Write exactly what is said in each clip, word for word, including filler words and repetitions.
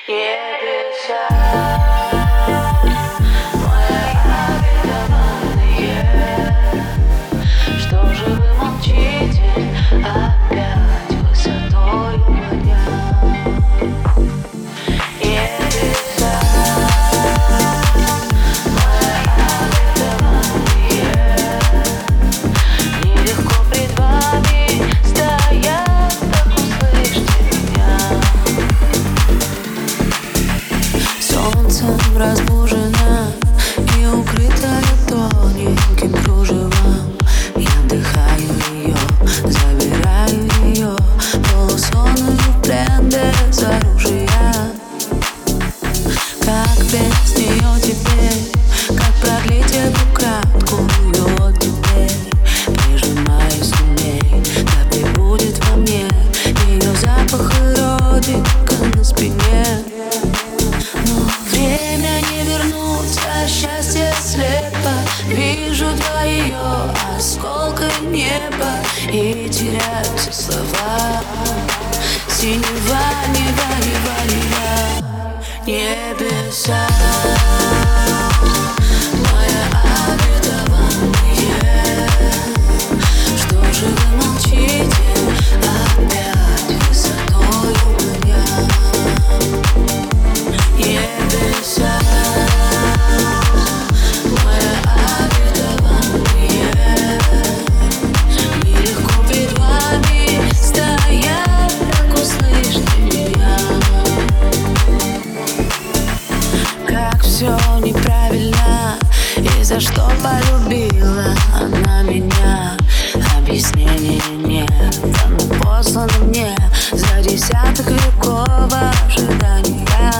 Небеса, мои обетованные, что же вы молчите опять высотою маня? Небеса, мои обетованные, нелегко пред вами стоять, так услышьте меня. Солнцем разбужена и укрытая тоненьким кружевом. Я вдыхаю ее, забираю ее, полусонную в плен без оружия. Как без нее теперь, как продлить эту краткую теперь? Прижимаюсь к ней, да пребудет во мне ее запах и родинка на спине. Но время не вернуть, а счастье слепо. Вижу два ее осколка неба и теряются слова. Синева, неба, неба, неба. Небеса, моя обетованные, что же вы молчите опять высотою маня? Небеса, мои обетованные, нелегко пред вами стоять, так услышьте меня. Как все неправильно и за что полюбила она меня? Объяснений нет, оно послано мне за десяток веков ожидания.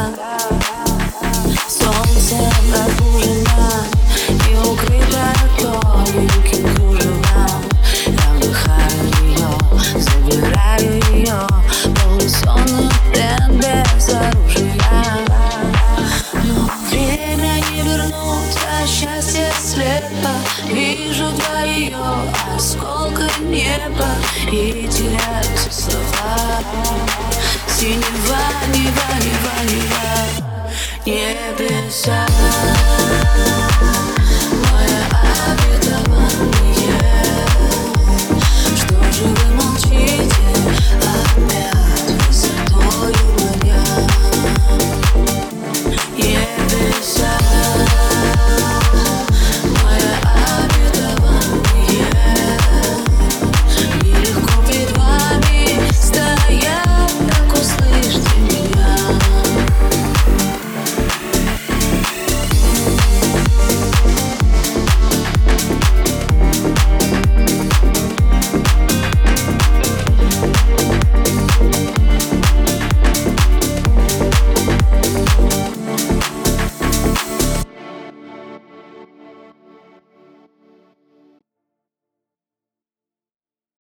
Солнцем разбужена и укрыта тоненьким кружевом. Я вдыхаю ее, забираю ее, полусонную плен без оружия. Но время не вернуть, а счастье слепо. Вижу два ее осколка неба и теряются слова. Синева, неба, неба, неба. Небеса.